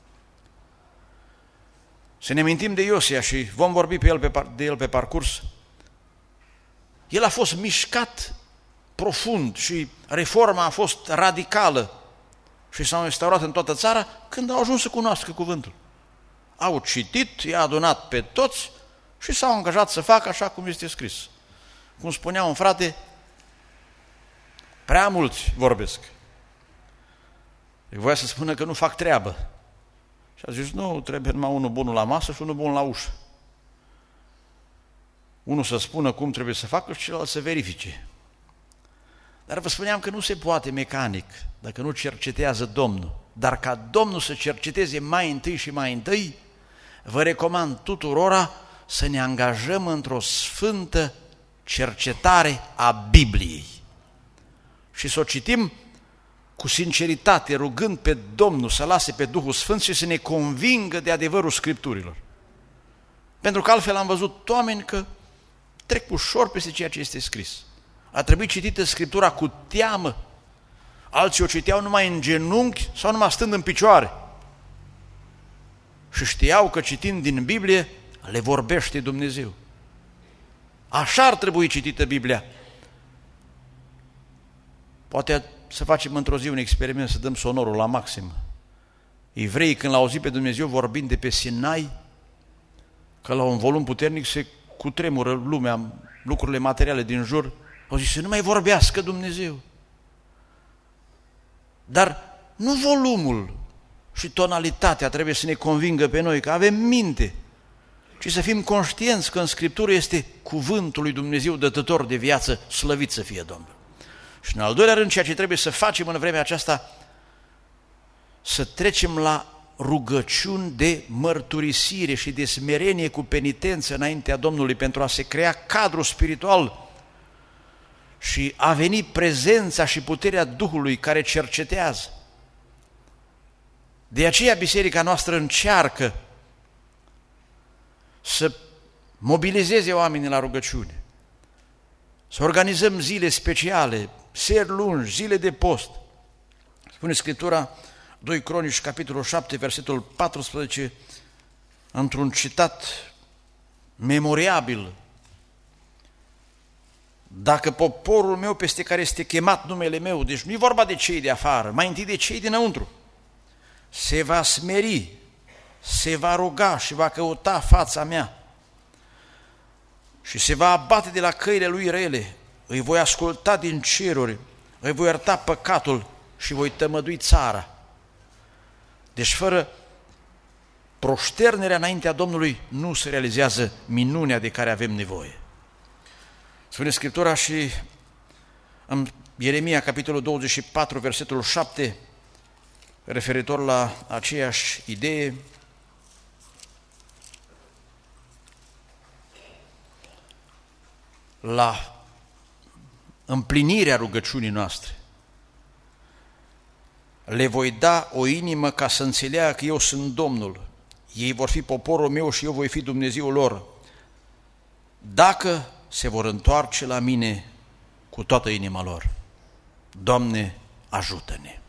Să ne mintim de Iosia și vom vorbi pe el pe, de el pe parcurs. El a fost mișcat profund și reforma a fost radicală și s-au instaurat în toată țara când au ajuns să cunoască cuvântul. Au citit, i-a adunat pe toți și s-au angajat să facă așa cum este scris. Cum spunea un frate, Prea mulți vorbesc. Voia să spună că nu fac treabă. Și a zis, nu, trebuie numai unul bun la masă și unul bun la ușă. Unul să spună cum trebuie să facă și celălalt să verifice. Dar vă spuneam că nu se poate mecanic dacă nu cercetează Domnul. Dar ca Domnul să cerceteze mai întâi și mai întâi, vă recomand tuturora să ne angajăm într-o sfântă cercetare a Bibliei și să o citim cu sinceritate, rugând pe Domnul să lase pe Duhul Sfânt și să ne convingă de adevărul Scripturilor. Pentru că altfel am văzut oameni că trec ușor peste ceea ce este scris. A trebuit citită Scriptura cu teamă. Alții o citeau numai în genunchi sau numai stând în picioare. Și știau că citind din Biblie le vorbește Dumnezeu. Așa ar trebui citită Biblia. Poate să facem într-o zi un experiment, să dăm sonorul la maxim. Evreii, când l-au auzit pe Dumnezeu vorbind de pe Sinai, că la un volum puternic se cutremură lumea, lucrurile materiale din jur, au zis să nu mai vorbească Dumnezeu. Dar nu volumul și tonalitatea trebuie să ne convingă pe noi că avem minte, ci să fim conștienți că în Scriptură este cuvântul lui Dumnezeu dătător de viață, slăvit să fie Domnul. Și în al doilea rând, ceea ce trebuie să facem în vremea aceasta, să trecem la rugăciuni de mărturisire și de smerenie cu penitență înaintea Domnului pentru a se crea cadru spiritual și a veni prezența și puterea Duhului care cercetează. De aceea biserica noastră încearcă să mobilizeze oamenii la rugăciune, să organizăm zile speciale, seri lungi, zile de post. Spune Scriptura, doi Cronici, capitolul șapte, versetul paisprezece, într-un citat memoriabil: dacă poporul meu peste care este chemat numele meu, deci nu e vorba de cei de afară, mai întâi de cei dinăuntru, se va smeri, se va ruga și va căuta fața mea și se va abate de la căile lui rele, îi voi asculta din ceruri, îi voi ierta păcatul și voi tămădui țara. Deci fără proșternerea înaintea Domnului nu se realizează minunea de care avem nevoie. Spune Scriptura și în Ieremia, capitolul douăzeci și patru, versetul șapte, referitor la aceeași idee: la împlinirea rugăciunii noastre. Le voi da o inimă ca să înțeleagă că eu sunt Domnul. Ei vor fi poporul meu și eu voi fi Dumnezeul lor. Dacă se vor întoarce la mine cu toată inima lor. Doamne, ajută-ne!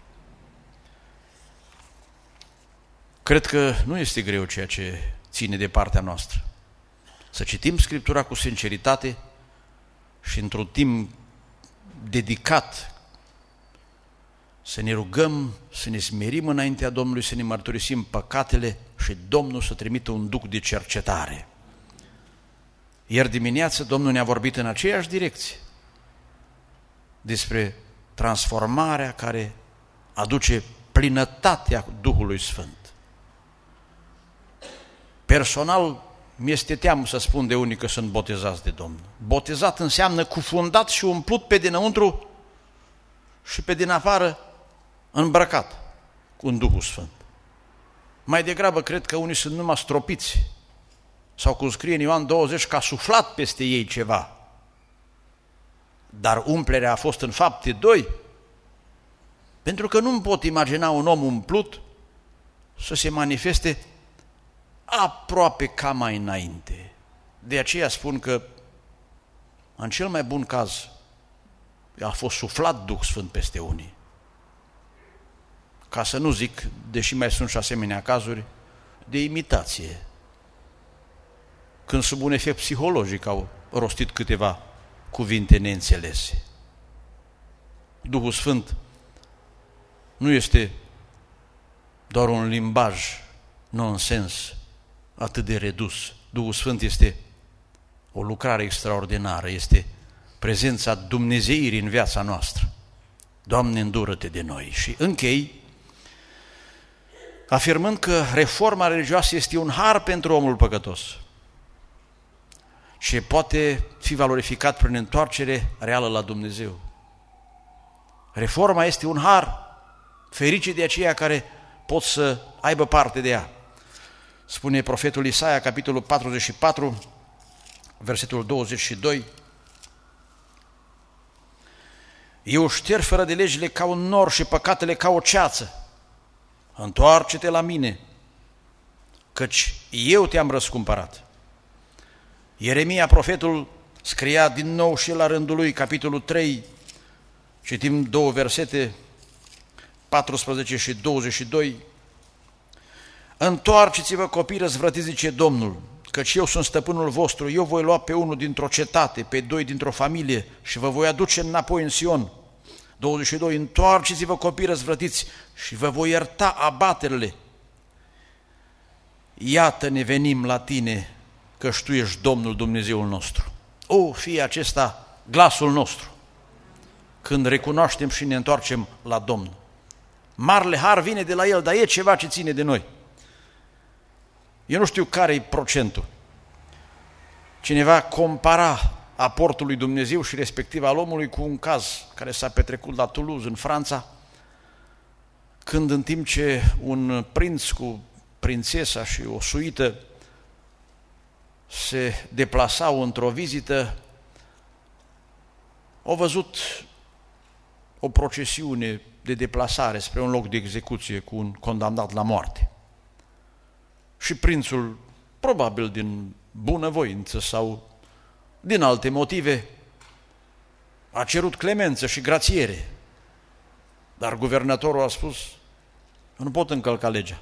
Cred că nu este greu ceea ce ține de partea noastră. Să citim Scriptura cu sinceritate și într-un timp dedicat să ne rugăm, să ne smerim înaintea Domnului, să ne mărturisim păcatele și Domnul să trimită un duc de cercetare. Ieri dimineață Domnul ne-a vorbit în aceeași direcție despre transformarea care aduce plinătatea Duhului Sfânt. Personal, mi-este teamă să spun de unii că sunt botezați de Domnul. Botezat înseamnă cufundat și umplut pe dinăuntru și pe din afară îmbrăcat cu un Duhul Sfânt. Mai degrabă cred că unii sunt numai stropiți, sau cum scrie în Ioan douăzeci, că a suflat peste ei ceva. Dar umplerea a fost în Fapte doi, pentru că nu-mi pot imagina un om umplut să se manifeste aproape ca mai înainte. De aceea spun că, în cel mai bun caz, a fost suflat Duh Sfânt peste unii. Ca să nu zic, deși mai sunt și asemenea cazuri, de imitație. Când sub un efect psihologic au rostit câteva cuvinte neînțelese. Duhul Sfânt nu este doar un limbaj nonsens atât de redus. Duhul Sfânt este o lucrare extraordinară, este prezența Dumnezeirii în viața noastră. Doamne, îndură-te de noi. Și închei afirmând că reforma religioasă este un har pentru omul păcătos și poate fi valorificat prin întoarcere reală la Dumnezeu. Reforma este un har, ferice de aceia care pot să aibă parte de ea. Spune profetul Isaia, capitolul patruzeci și patru, versetul douăzeci și doi, eu șterg fără de legile ca un nor și păcatele ca o ceață. Întoarce-te la mine, căci eu te-am răscumpărat. Ieremia, profetul, scria din nou și la rândul lui, capitolul trei, citim două versete, paisprezece și douăzeci și doi. Întoarceți-vă, copii răzvrătiți, zice Domnul, căci eu sunt stăpânul vostru, eu voi lua pe unul dintr-o cetate, pe doi dintr-o familie și vă voi aduce înapoi în Sion. douăzeci și doi. Întoarceți-vă, copii răzvrătiți, și vă voi ierta abaterile. Iată, ne venim la tine, căci tu ești Domnul Dumnezeul nostru. O, fie acesta glasul nostru, când recunoaștem și ne întoarcem la Domnul. Marele har vine de la El, dar e ceva ce ține de noi. Eu nu știu care e procentul. Cineva compara aportul lui Dumnezeu și respectiv al omului cu un caz care s-a petrecut la Toulouse, în Franța, când în timp ce un prinț cu prințesa și o suită se deplasau într-o vizită, au văzut o procesiune de deplasare spre un loc de execuție cu un condamnat la moarte. Și prințul, probabil din bunăvoință sau din alte motive, a cerut clemență și grațiere, dar guvernatorul a spus: eu nu pot încălca legea.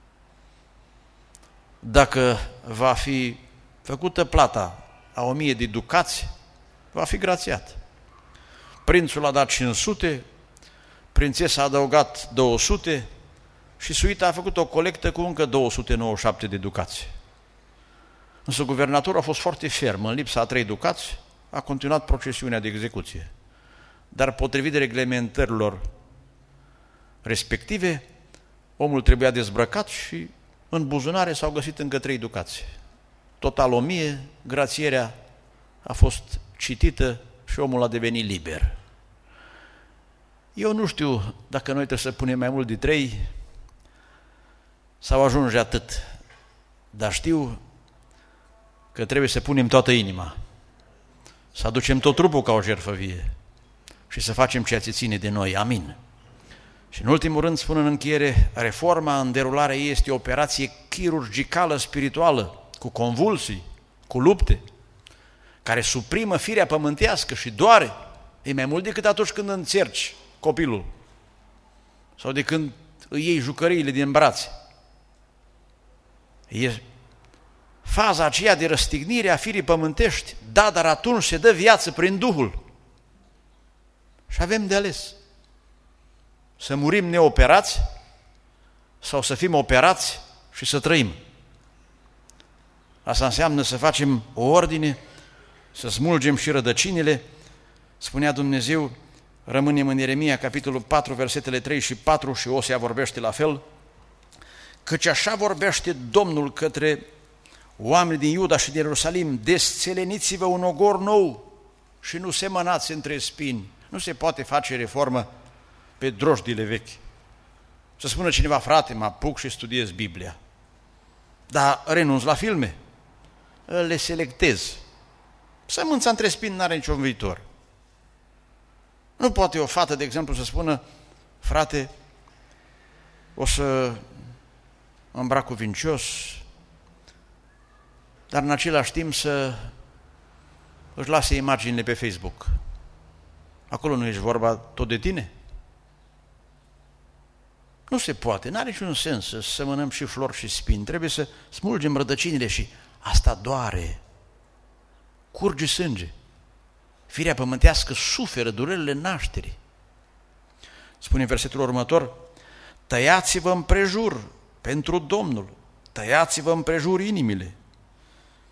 Dacă va fi făcută plata a o mie de ducați, va fi grațiat. Prințul a dat cinci sute, prințesa a adăugat două sute și suita a făcut o colectă cu încă două sute nouăzeci și șapte de ducați. Însă guvernatorul a fost foarte ferm, în lipsa a trei ducați, a continuat procesiunea de execuție. Dar potrivit reglementărilor respective, omul trebuia dezbrăcat și în buzunare s-au găsit încă trei ducați. Total o mie, grațierea a fost citită și omul a devenit liber. Eu nu știu dacă noi trebuie să punem mai mult de trei sau ajunge atât, dar știu că trebuie să punem toată inima, să aducem tot trupul ca o jertfă vie și să facem ceea ce ține de noi. Amin. Și în ultimul rând spun în încheiere, reforma în derulare ei este o operație chirurgicală spirituală, cu convulsii, cu lupte, care suprimă firea pământească și doare. E mai mult decât atunci când înțerci copilul sau de când îi iei jucăriile din brațe. E faza aceea de răstignire a firii pământești, da, dar atunci se dă viață prin Duhul. Și avem de ales. Să murim neoperați sau să fim operați și să trăim. Asta înseamnă să facem o ordine, să smulgem și rădăcinile. Spunea Dumnezeu, rămânem în Ieremia, capitolul patru, versetele trei și patru, și Osea vorbește la fel, căci așa vorbește Domnul către oamenii din Iuda și din Ierusalim: desțeleniți-vă un ogor nou și nu semănați între spini. Nu se poate face reformă pe drojdile vechi. Să spună cineva: frate, mă apuc și studiez Biblia, dar renunț la filme, le selectez. Sămânța între spini n-are niciun viitor. Nu poate o fată, de exemplu, să spună: frate, o să îmbrac cuvincios, dar în același timp să își lase imaginile pe Facebook. Acolo nu ești vorba tot de tine? Nu se poate, n-are niciun sens să semănăm și flori și spini. Trebuie să smulgem rădăcinile și asta doare. Curge sânge. Firea pământească suferă durerile nașterii. Spune în versetul următor: tăiați-vă împrejur pentru Domnul, tăiați-vă împrejur inimile.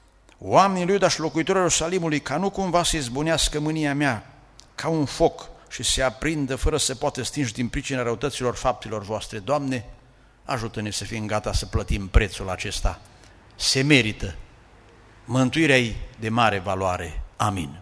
Oamenii lui Iuda și locuitorii Ierusalimului, ca nu cumva să izbunească mânia mea ca un foc și se aprindă fără să se poată stinge din pricina răutăților faptelor voastre. Doamne, ajută-ne să fim gata să plătim prețul acesta. Se merită. Mântuirea ei de mare valoare. Amin.